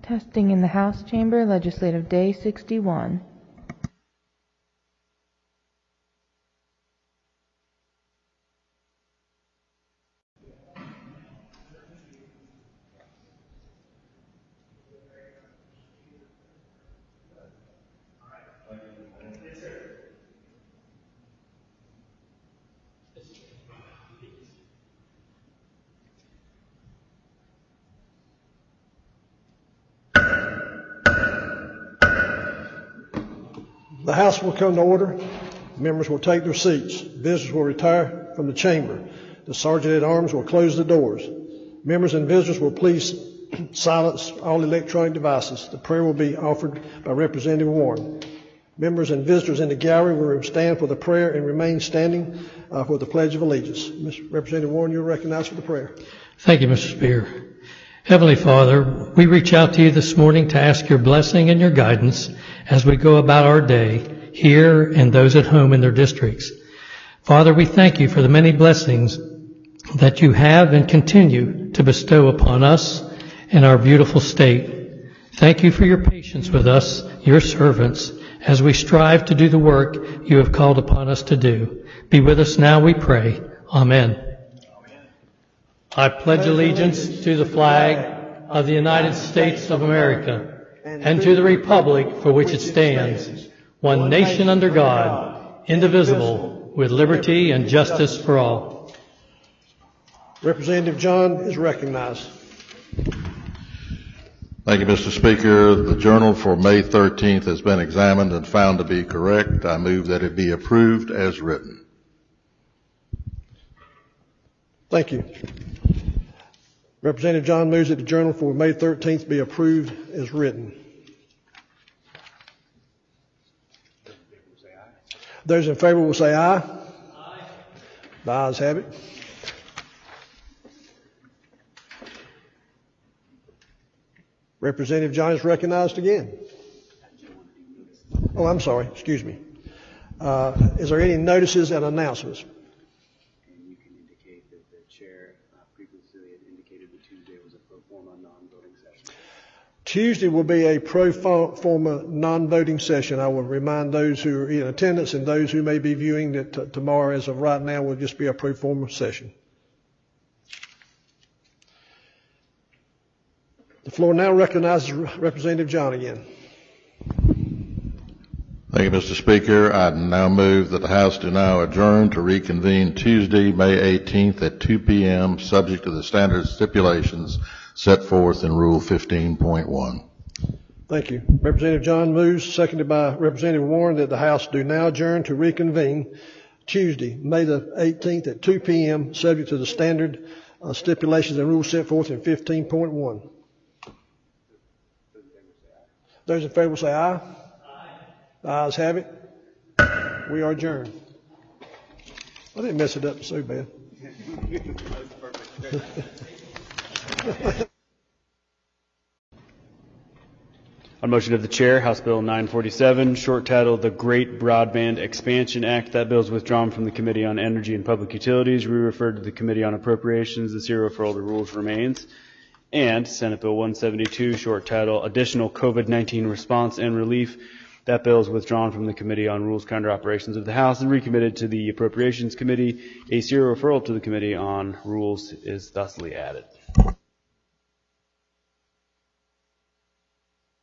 Testing in the House Chamber, Legislative Day 61. The House will come to order. Members will take their seats. Visitors will retire from the chamber. The Sergeant at Arms will close the doors. Members and visitors will please silence all electronic devices. The prayer will be offered by Representative Warren. Members and visitors in the gallery will stand for the prayer and remain standing for the Pledge of Allegiance. Representative Warren, you're recognized for the prayer. Thank you, Mr. Speaker. Heavenly Father, we reach out to you this morning to ask your blessing and your guidance as we go about our day here and those at home in their districts. Father, we thank you for the many blessings that you have and continue to bestow upon us and our beautiful state. Thank you for your patience with us, your servants, as we strive to do the work you have called upon us to do. Be with us now, we pray. Amen. I pledge allegiance to the flag of the United States of America and to the republic for which it stands, one nation under God, indivisible, with liberty and justice for all. Representative John is recognized. Thank you, Mr. Speaker. The journal for May 13th has been examined and found to be correct. I move that it be approved as written. Thank you. Representative John moves that the journal for May 13th be approved as written. Those in favor will say aye. Aye. The ayes have it. Representative John is recognized again. Oh, I'm sorry. Excuse me. Is there any notices and announcements? And you can indicate that the chair previously had indicated that Tuesday was a pro forma non-voting session. Tuesday will be a pro forma non-voting session. I will remind those who are in attendance and those who may be viewing that tomorrow, as of right now, will just be a pro forma session. The floor now recognizes Representative John again. Thank you, Mr. Speaker. I now move that the House do now adjourn to reconvene Tuesday, May 18th at 2 p.m., subject to the standard stipulations set forth in Rule 15.1. Thank you. Representative John moves, seconded by Representative Warren, that the House do now adjourn to reconvene Tuesday, May the 18th at 2 p.m., subject to the standard stipulations and rules set forth in 15.1. Those in favor will say aye. Aye. The ayes have it. We are adjourned. I didn't mess it up so bad. On motion of the chair, House Bill 947, short title, the Great Broadband Expansion Act. That bill is withdrawn from the Committee on Energy and Public Utilities. Re-referred to the Committee on Appropriations. The zero for older rules remains. And Senate Bill 172, short title, Additional COVID-19 Response and Relief. That bill is withdrawn from the Committee on Rules, Counter Operations of the House and recommitted to the Appropriations Committee. A zero referral to the Committee on Rules is thusly added.